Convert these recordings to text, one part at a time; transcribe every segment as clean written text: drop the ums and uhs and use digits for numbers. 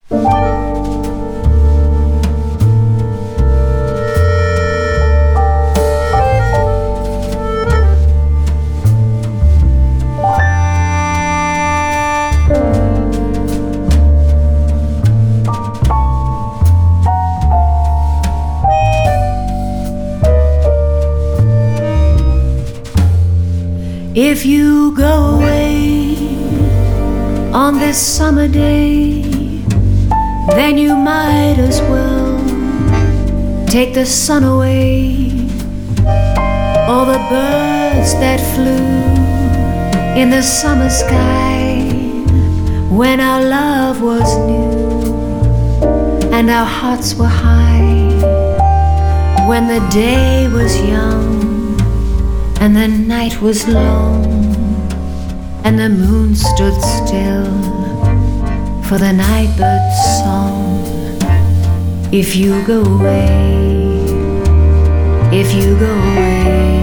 If you go away on this summer day, then you might as well take the sun away. All the birds that flew in the summer sky when our love was new and our hearts were high, when the day was young and the night was long, and the moon stood still for the nightbird's song. If you go away, if you go away,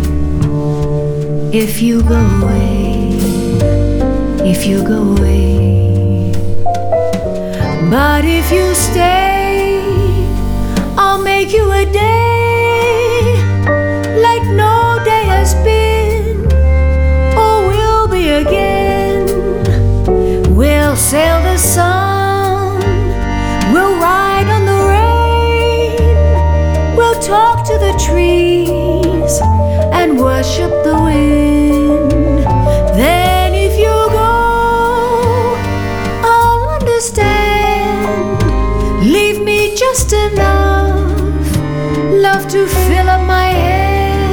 if you go away, if you go away. But if you stay, I'll make you a day like no day has been or will be again. We'll sail the sun, we'll ride on the rain, we'll talk to the trees and worship the wind. Then if you go, I'll understand. Leave me just enough love to fill up my head.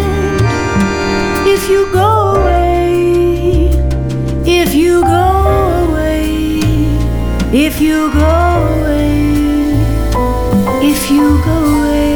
If you go away, if you go away, if you go away, if you go away.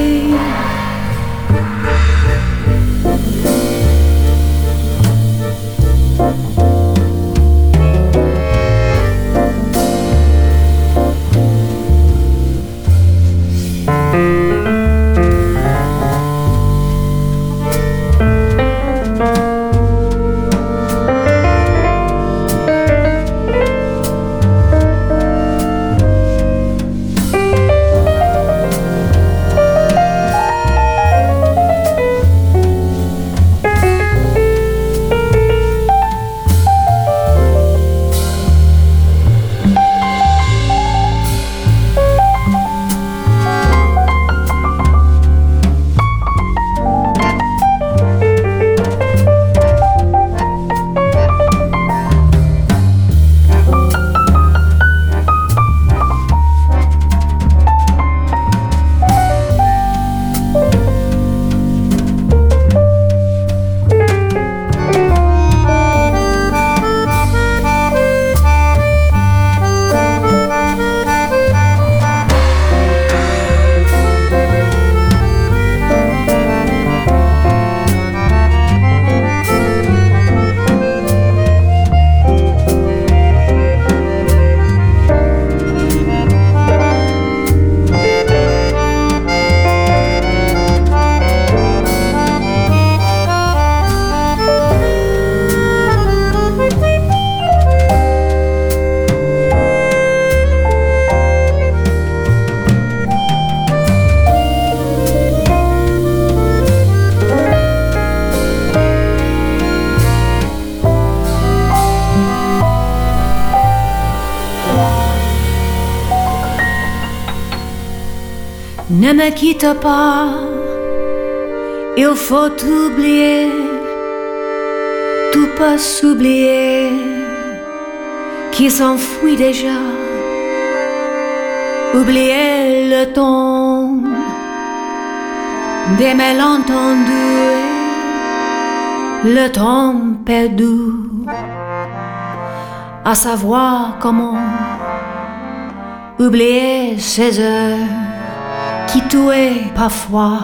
Ne me quitte pas, il faut oublier, tout peut s'oublier, qui s'enfuit déjà. Oublier le temps des malentendus, le temps perdu, à savoir comment oublier ces heures qui tuaient parfois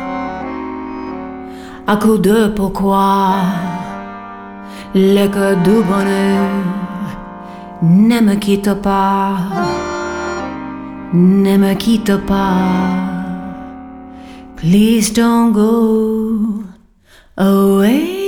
à coup de pourquoi le cœur du bonheur ne me quitte pas, ne me quitte pas. Please don't go away.